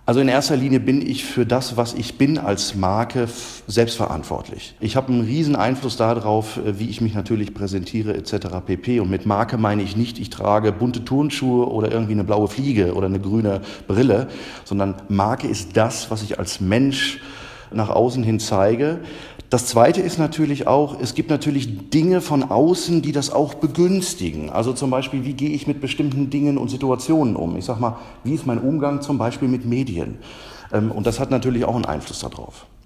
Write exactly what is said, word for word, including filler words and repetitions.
Also in erster Linie bin ich für das, was ich bin als Marke, f- selbstverantwortlich. Ich habe einen riesen Einfluss darauf, äh, wie ich mich natürlich präsentiere et cetera pp. Und mit Marke meine ich nicht, ich trage bunte Turnschuhe oder irgendwie eine blaue Fliege oder eine grüne Brille, sondern Marke ist das, was ich als Mensch nach außen hin zeige. Das Zweite ist natürlich auch, es gibt natürlich Dinge von außen, die das auch begünstigen. Also zum Beispiel, wie gehe ich mit bestimmten Dingen und Situationen um? Ich sag mal, wie ist mein Umgang zum Beispiel mit Medien? Und das hat natürlich auch einen Einfluss darauf.